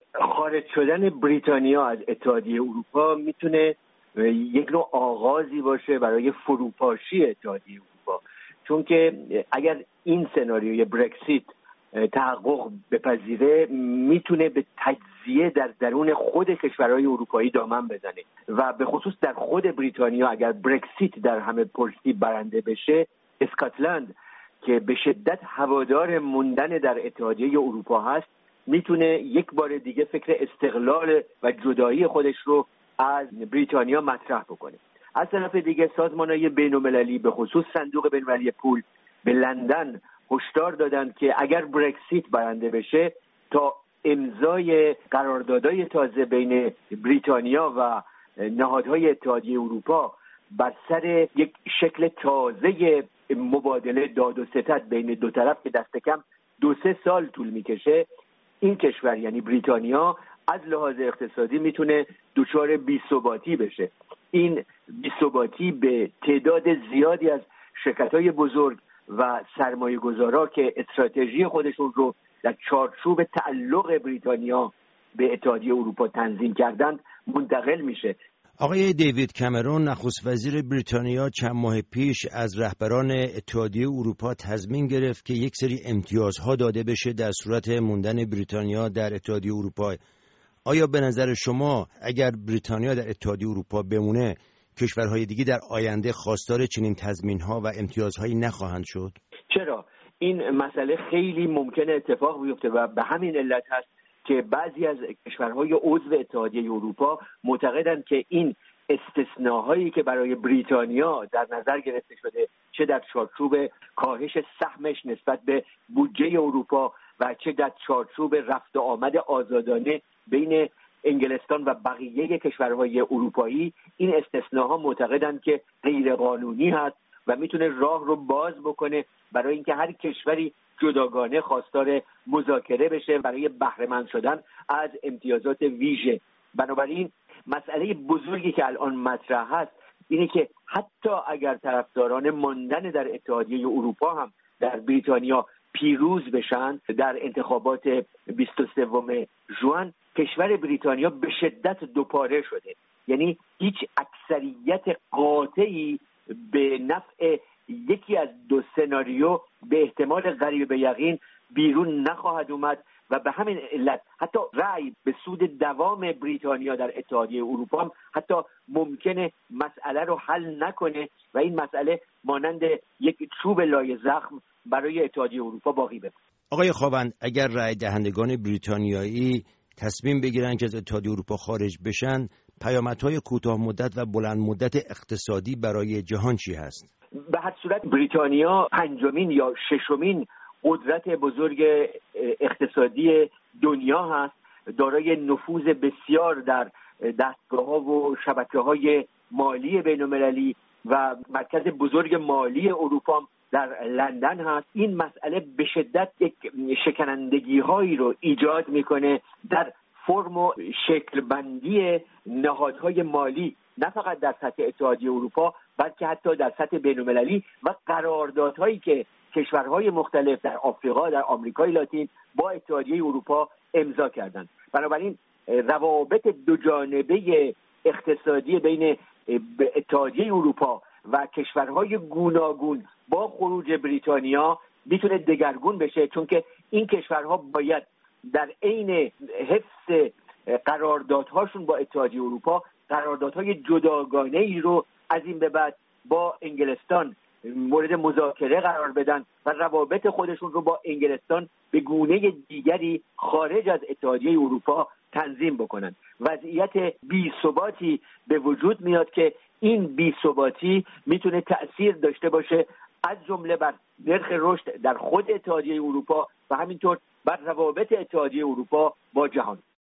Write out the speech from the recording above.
خارج شدن بریتانیا از اتحادیه اروپا میتونه یک نوع آغازی باشه برای فروپاشی اتحادیه اروپا، چون که اگر این سناریوی برکسیت تحقق بپذیره میتونه به تجزیه در درون خود کشورهای اروپایی دامن بزنه و به خصوص در خود بریتانیا اگر برکسیت در همه پرسی برنده بشه، اسکاتلند که به شدت هوادار موندن در اتحادیه اروپا هست میتونه یک بار دیگه فکر استقلال و جدایی خودش رو از بریتانیا مطرح بکنه. از طرف دیگه سازمان‌های بین‌المللی به خصوص صندوق بین‌المللی پول به لندن هشدار دادند که اگر برکسیت برنده بشه تا امضای قراردادهای تازه بین بریتانیا و نهادهای اتحادیه اروپا بر سر یک شکل تازه مبادله داد و ستد بین دو طرف که دست کم 2-3 سال طول میکشه، این کشور یعنی بریتانیا از لحاظ اقتصادی میتونه دچار بی‌ثباتی بشه. این بی‌ثباتی به تعداد زیادی از شرکت‌های بزرگ و سرمایه‌گذارا که استراتژی خودشون رو در چارچوب تعلق بریتانیا به اتحادیه اروپا تنظیم کردند منتقل میشه. آقای دیوید کامرون نخست وزیر بریتانیا چند ماه پیش از رهبران اتحادیه اروپا تضمین گرفت که یک سری امتیازها داده بشه در صورت موندن بریتانیا در اتحادیه اروپا. آیا به نظر شما اگر بریتانیا در اتحادیه اروپا بمونه کشورهای دیگه در آینده خواستار چنین تضمین‌ها و امتیازهایی نخواهند شد؟ چرا؟ این مسئله خیلی ممکنه اتفاق بیفته و به همین علت هست که بعضی از کشورهای عضو اتحادیه اروپا معتقدند که این استثناهایی که برای بریتانیا در نظر گرفته شده، چه در چارچوب کاهش سهمش نسبت به بودجه اروپا و چه در چارچوب رفت و آمد آزادانه بین انگلستان و بقیه کشورهای اروپایی، این استثناها معتقدند که غیر قانونی هست و میتونه راه رو باز بکنه برای اینکه هر کشوری جداگانه خواستار مذاکره بشه برای بهره مند شدن از امتیازات ویژه. بنابراین مسئله بزرگی که الان مطرح هست اینه که حتی اگر طرفداران ماندن در اتحادیه اروپا هم در بریتانیا پیروز بشن در انتخابات 23 ژوئن، کشور بریتانیا به شدت دوپاره شده، یعنی هیچ اکثریت قاطعی به نفع یکی از دو سناریو به احتمال قریب به یقین بیرون نخواهد اومد و به همین علت حتی رأی به سود دوام بریتانیا در اتحادیه اروپا هم حتی ممکنه مسئله رو حل نکنه و این مسئله مانند یک چوب لای زخم برای اتحادیه اروپا باقی بمونه. آقای خواوند، اگر رأی دهندگان بریتانیایی تصمیم بگیرن که از اتحادیه اروپا خارج بشن، پیامدهای کوتاه مدت و بلند مدت اقتصادی برای جهان چی هست؟ به هر صورت بریتانیا 5مین یا 6مین قدرت بزرگ اقتصادی دنیا هست، دارای نفوذ بسیار در دستگاه‌ها و شبکه‌های مالی بین‌المللی و مرکز بزرگ مالی اروپا در لندن هست. این مسئله به شدت یک شکنندگی‌هایی رو ایجاد می‌کنه در فرم و شکل بندی نهادهای مالی، نه فقط در سطح اتحادیه اروپا بلکه حتی در سطح بین‌المللی و قراردادهایی که کشورهای مختلف در آفریقا، در آمریکای لاتین با اتحادیه اروپا امضا کردند. بنابراین روابط دو جانبه اقتصادی بین اتحادیه اروپا و کشورهای گوناگون با خروج بریتانیا میتونه دگرگون بشه، چون که این کشورها باید در عین حفظ قراردادهاشون با اتحادیه اروپا قراردادهای جداگانه‌ای رو از این به بعد با انگلستان مورد مذاکره قرار بدن و روابط خودشون رو با انگلستان به گونه دیگری خارج از اتحادیه اروپا تنظیم بکنن. وضعیت بی‌ثباتی به وجود میاد که این بی‌ثباتی میتونه تأثیر داشته باشه از جمله بر نرخ رشد در خود اتحادیه اروپا و همینطور بر روابط اتحادیه اروپا با جهان.